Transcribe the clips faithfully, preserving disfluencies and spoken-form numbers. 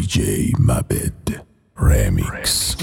دی جی Mabed Remix.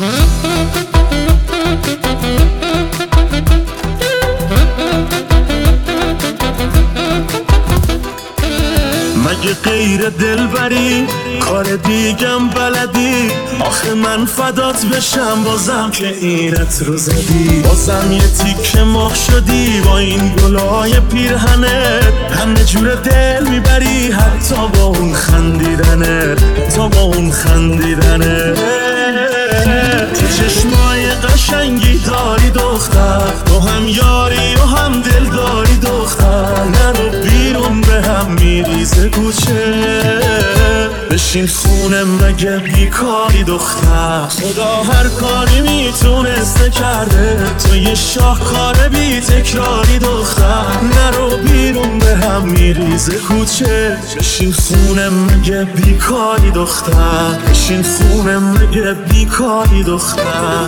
مگه غیر دلبری کار دیگم بلدی؟ آخه من فدات بشم بازم که اینت رو زدی، بازم یه تیکه مخ شدی با این گلای پیرهنت. همه جور دل میبری حتی با اون خندیدنت، حتی با اون خندیدنت. تو چشمای قشنگی داری دختر، تو هم یاری و هم دل داری دختر. نرو بیرون به هم میریزه کوچه، بشین خونه مگه بیکاری دختر. خدا هر کاری میتونسته کرده، تو یه شاهکار بی تکراری دختر. نرو بیرون به هم میریزه کوچه، بشین خونه مگه بیکاری دختر. بشین خونه مگه بیکاری دختر.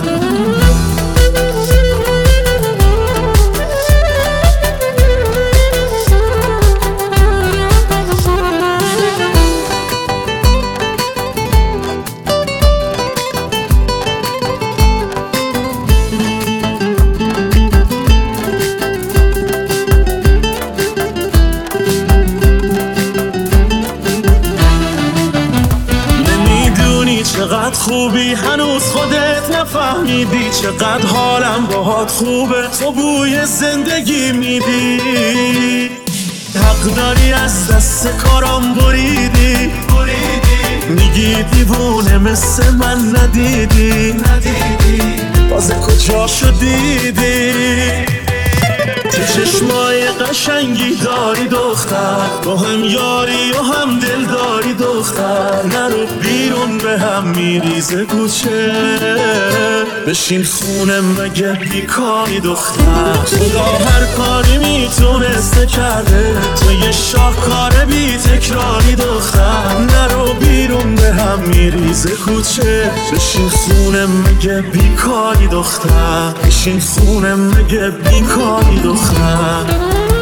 چقدر خوبی هنوز خودت نفهمیدی، چقدر حالم باهات خوبه تو بوی زندگی میدی. حق داری از دست کارام بریدی، میگی دیوونه مثل من ندیدی، بازه کجا شدیدی؟ تو چشمای قشنگی داری دختر، با هم یاری و هم دل داری دختر. نرو بیرون به هم میریزه کوچه، بشین خونه مگه بیکاری دختر. خدا هر کاری میتونسته کرده، تو یه شاهکار بی تکراری دختر. نرو بیرون به هم میریزه کوچه، بشین خونه مگه بیکاری دختر. بشین خونه مگه بیکاری دختر.